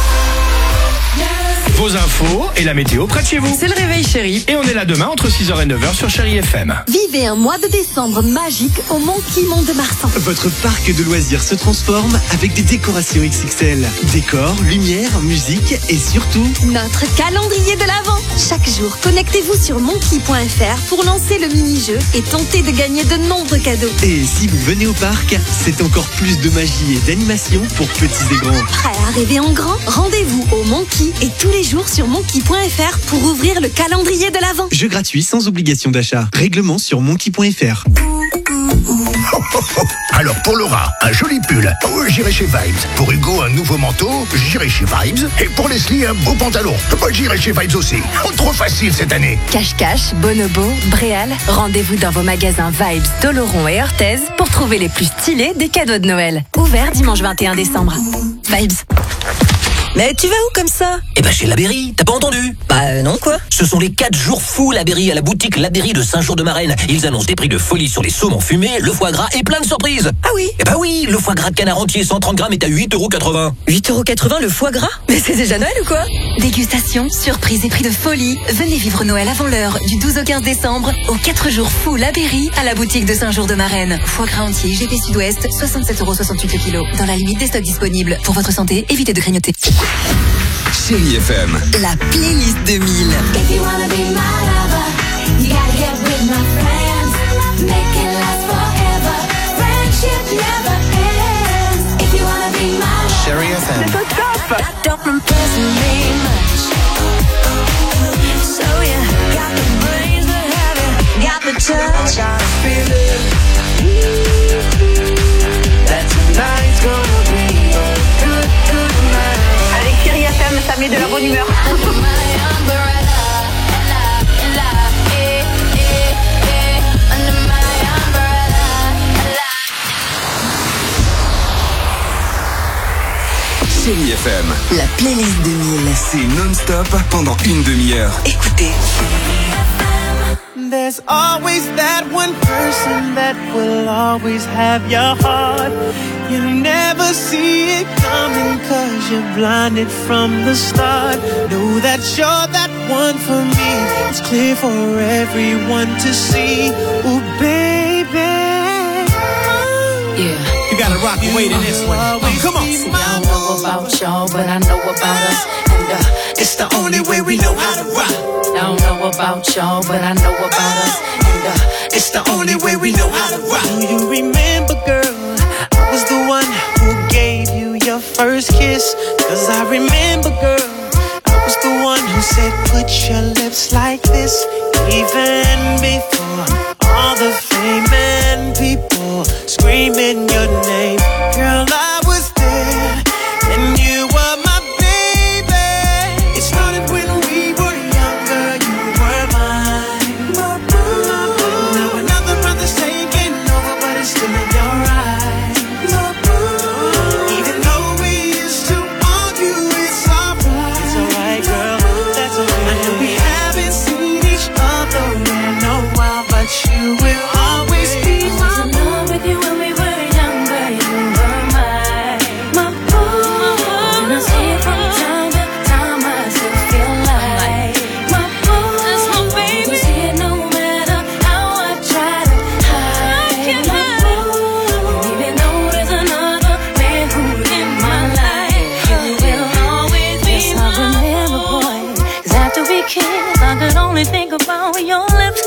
Vos infos et la météo près de chez vous. C'est le réveil chéri. Et on est là demain entre six heures et neuf heures sur Chérie F M. Vivez un mois de décembre magique au Monkey Mont-de-Marsan. Votre parc de loisirs se transforme avec des décorations X X L. Décors, lumière, musique et surtout... notre calendrier de l'Avent. Chaque jour, connectez-vous sur monkey point f r pour lancer le mini-jeu et tenter de gagner de nombreux cadeaux. Et si vous venez au parc, c'est encore plus de magie et d'animation pour petits et grands. Prêt à rêver en grand? Rendez-vous au Monkey et tous les jours sur monkey point f r pour ouvrir le calendrier de l'Avent. Jeu gratuit sans obligation d'achat. Règlement sur monkey point f r. Oh, oh, oh. Alors pour Laura, un joli pull. Oh, j'irai chez Vibes. Pour Hugo, un nouveau manteau. J'irai chez Vibes. Et pour Leslie, un beau pantalon. Moi, j'irai chez Vibes aussi. Oh, trop facile cette année. Cache-cache, Bonobo, Bréal. Rendez-vous dans vos magasins Vibes, Doloron et Orthez pour trouver les plus stylés des cadeaux de Noël. Ouvert dimanche vingt et un décembre. Vibes. Mais tu vas où comme ça? Eh ben chez Labéry, t'as pas entendu? Bah euh, non quoi. Ce sont les quatre jours fous Labéry à la boutique Labéry de Saint-Jour-de-Marraine. Ils annoncent des prix de folie sur les saumons fumés, le foie gras et plein de surprises. Ah oui? Eh ben oui, le foie gras de canard entier cent trente grammes est à huit euros quatre-vingts. huit euros quatre-vingts le foie gras? Mais c'est déjà Noël ou quoi? Dégustation, surprise et prix de folie. Venez vivre Noël avant l'heure du douze au quinze décembre aux quatre jours fous Labéry à la boutique de Saint-Jour-de-Marraine. Foie gras entier G P Sud-Ouest, soixante-sept euros soixante-huit le kilo. Dans la limite des stocks disponibles. Pour votre santé, évitez de grignoter. Chérie F M. La playlist deux mille. If you wanna be my lover, you gotta get with my friends. Make it last forever. Friendship never ends. If you wanna be my lover, Chérie F M. c'est au top. That don't impress me much. So yeah, got the brains to have it, got the touch. I feel it. That tonight's gonna be a good, good night. Avec Chérie F M, ça met de la bonne humeur. Chérie F M. La playlist deux mille. C'est non-stop pendant une demi-heure. Écoutez. There's always that one person that will always have your heart. You never see it coming cause you're blinded from the start. Know that you're that one for me. It's clear for everyone to see. Oh baby. Yeah. You gotta rock and wait in this one. Oh, come on. See, I don't know about y'all, but I know about us. And uh, It's the only way we know how to rock. I don't know about y'all, but I know about us. And uh, It's the only way we know how to rock. Do you remember, girl? I was the one who gave you your first kiss. Cause I remember, girl, I was the one who said, put your lips like this. Even before all the fame and people screaming your name. Girl, I was there, and you were my baby. It started when we were younger, you were mine. My boo. Now another brother's taking over, but it's still in your eyes. My boo. Even though we used to argue, it's alright. It's alright, girl, that's okay. I know we haven't seen each other in a while, but you will always be my alone with you when we were younger, you were mine. My boo. And I see it from time to time, I still feel like my boo. That's my baby. You see it no matter how I try to hide. My boo. And even though there's another man who's in my life, you will always be yes, mine. I remember, boy, 'cause after we kissed, I could only think about your lips.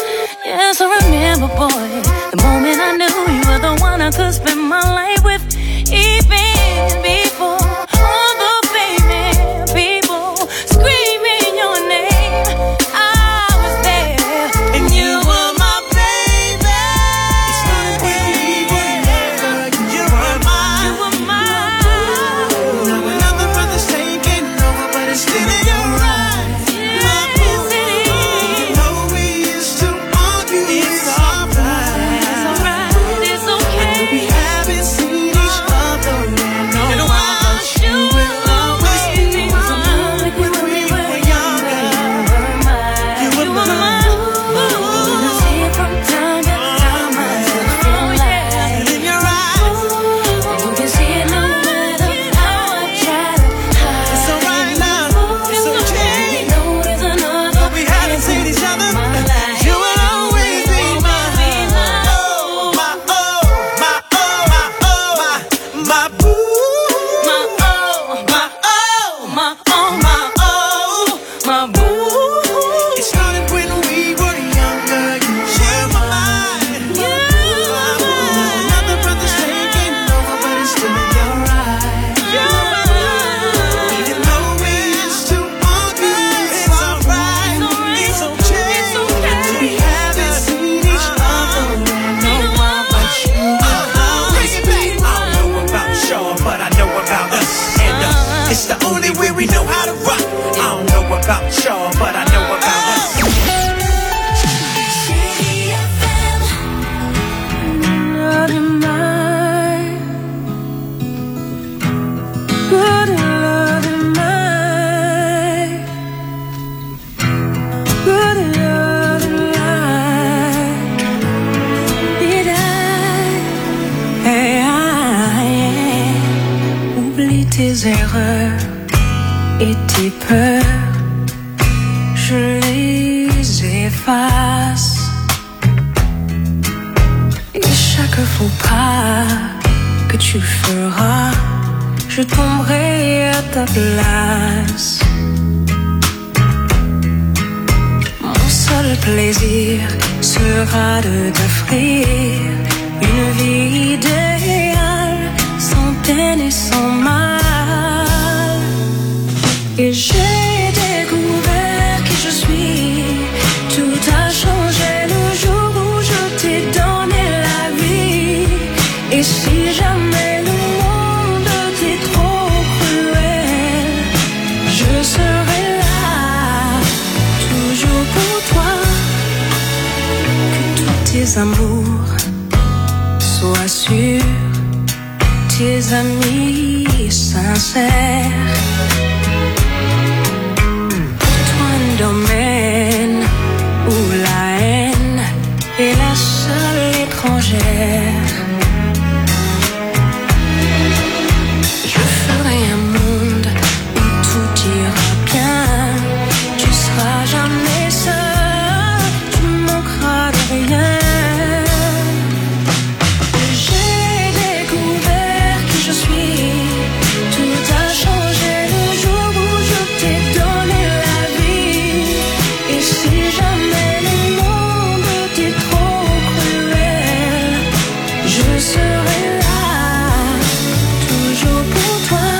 Yes, I remember, boy, the moment I knew you were the one I could spend my life with, even before all the famous people screaming your name. I was there, and you were my baby. It's not when we were younger, you were mine. You were mine. Now another brother's taking over, but it's still in your eyes. My boo, you know we used to argue. It's alright, it's alright, it's okay. We haven't seen each other in a while. You will always be mine. When we were younger, you were mine. I see it from time to time. I still feel like in your eyes. You can see it no matter how I try to hide. It's alright now, it's okay. You know there's another. We haven't seen each other. You will always be mine. Oh, my oh, my oh, my oh, my my boo. My oh, my oh, my oh, my oh, my boo. It started when we were younger. You were mine. You were mine. Another brother's taking over, but it's still in your eyes. You're mine. Even though we used to argue, it's alright. It's okay. It's okay. We haven't seen each other in a while, but you will always be mine. I don't know about y'all, but I know about us and us. It's the only way we know how to rock. I don't know about y'all, but I know about us. Love you, mine. Good love you, mine. Good love you, mine. Did I, hey, I, oublie tes erreurs et tes peurs, je les efface. Et chaque faux pas que tu feras, je tomberai à ta place. Mon seul plaisir sera de t'offrir une vie idéale, sans peine et sans mal. Et j'ai découvert qui je suis. Tout a changé le jour où je t'ai donné la vie. Et si jamais le monde t'est trop cruel, je serai là, toujours pour toi. Que tous tes amours soient sûrs, tes amis sincères. Domaine où la haine est la seule étrangère. Je ferai un monde où tout ira bien. Tu seras jamais seul, tu manqueras de rien. J'ai découvert qui je suis. Tout a changé le jour où je t'ai donné la vie. Et si jamais le monde t'est trop cruel, je serai là, toujours pour toi.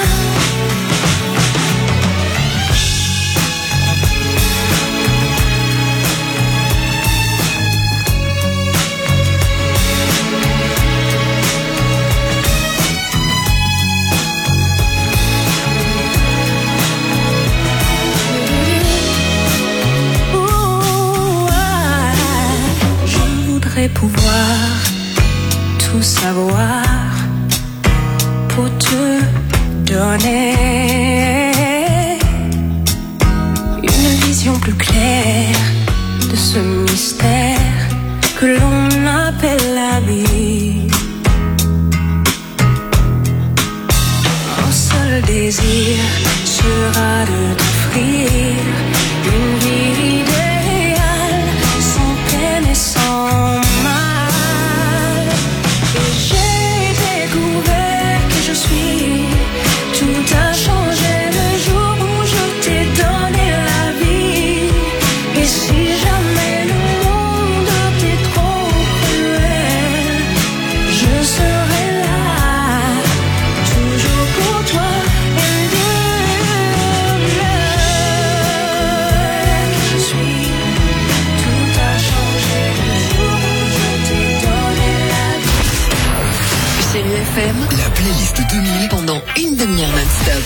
Ouh, ah, je voudrais pouvoir tout savoir pour te donner une vision plus claire de ce mystère que l'on appelle la vie. Mon seul désir sera de t'offrir une vie idéale, sans peine et sans mal. Et j'ai découvert qui je suis. Tout a changé le jour où je t'ai donné la vie. Et si jamais le monde F M, la playlist deux mille pendant une demi-heure non-stop.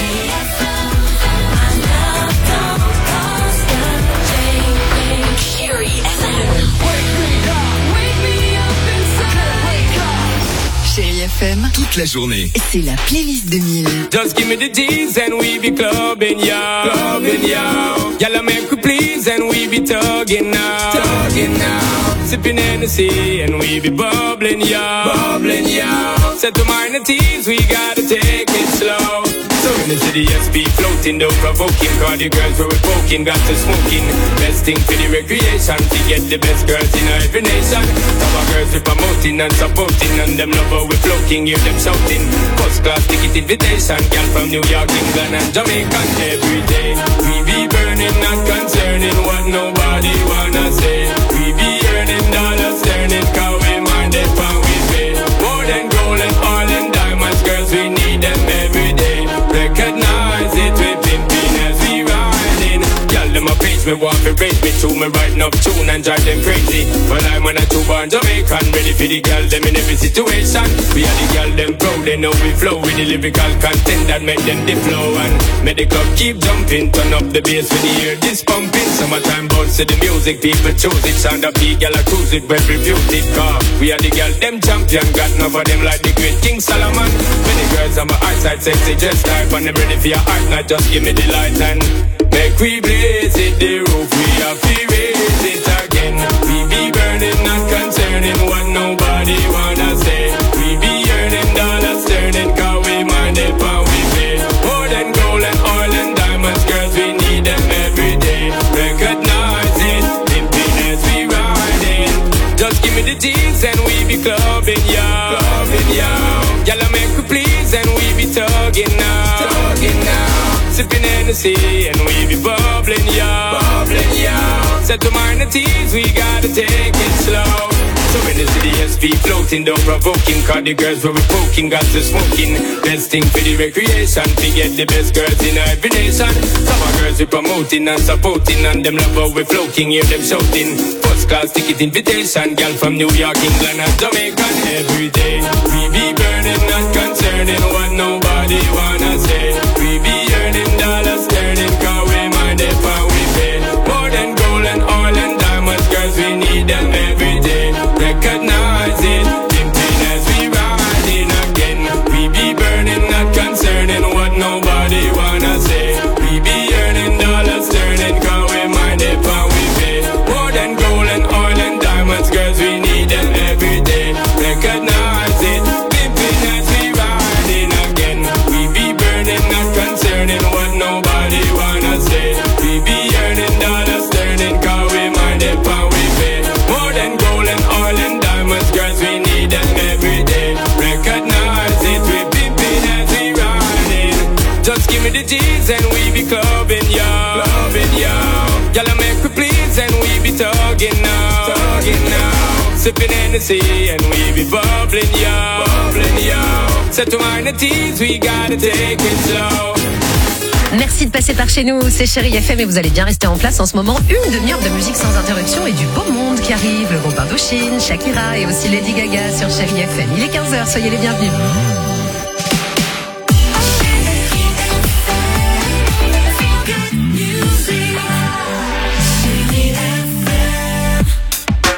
Chérie F M, toute la journée. C'est la playlist deux mille. Just give me the G's and we be clubbing, yeah. Clubbing, yeah. Y'all make we please and we be tugging now. Tugging now. Sipping Hennessy and we be bubbling, yeah. Bubbling, yeah. Set to minor teas, we gotta take it slow. So in the city, S P floating, though provoking. Cause the girls were poking, got to smoking. Best thing for the recreation, to get the best girls in every nation. Some our girls we promoting and supporting, and them lover we floating, hear them shouting. First class ticket invitation, girl from New York, England and Jamaica. Every day we be burning, not concerning what nobody wanna say. We be earning dollars, turning, cause we minded pound we pay. More than gold and oil and diamonds, girls we need them every day. Recognize it, we pimping as we riding. Y'all them a page me, want to raise me to me, writing up tune and drive them crazy. Well I'm on a two-born Jamaican, ready for the girl them in every situation. We are the girl them proud, they know we flow with the lyrical content that make them dip flow. And make the club keep jumping, turn up the bass when you hear this pumping. Summertime bounce to the music, people choose it. Sound up the girl I cruise it, well refuse it. Cause we are the girl them champion, got enough of them like the great King Solomon. Many girls on my eyesight, sexy just type, and I'm ready for your heart, not just give me the light and make we blaze it, the roof, we have to raise it again. We be burning, not concerning what nobody wanna say. We be earning dollars, turning, cause we mind it, but we pay. More than gold and oil and diamonds, girls, we need them every day. Recognize it, pimping as we riding. Just give me the G's and we be clubbing, yeah. Clubbing, yeah. Y'all make we please and we be tugging now. Tugging now. Sipping Hennessy and we be bubbling, yeah. Bubbling, yeah. Set to minor teas, we gotta take it slow. So in the city, S P floating, don't provoking. Cause the girls were we poking, got to smoking. Best thing for the recreation, to get the best girls in every nation. Some of girls we promoting and supporting, and them love we floating, hear them shouting. First class ticket invitation, girl from New York, England and Jamaica. Every day we be burning, not concerning what nobody wanna say. We be earning dollars, turning, cause we mind it, but we pay. More than gold and oil and diamonds, girls we need them every day. Recognize it, pimping as we riding again. We be burning, not concerning what nobody wanna say. We be earning dollars, turning, cause we mind it, but we pay. More than gold and oil and diamonds, girls we need them every day. Recognize it, pimping as we riding again. We be burning, not concerning what nobody wanna say. We be earning dollars, turning, cause we mind it, but we pay. More than gold and oil and diamonds, girls, we need them every day. Recognize it, we pimping as we riding. Just give me the G's and we be clubbing, yeah. Clubbing, yeah. Y'all make we please and we be tugging now. Tugging now. Sipping Hennessy and we be bubbling, yeah. Bubbling, yeah. Set to minor teas, we gotta take it slow. Merci de passer par chez nous, c'est Chérie F M et vous allez bien rester en place en ce moment. Une demi-heure de musique sans interruption et du beau monde qui arrive. Le groupe Indochine, Shakira et aussi Lady Gaga sur Chérie F M. Il est quinze heures, soyez les bienvenus.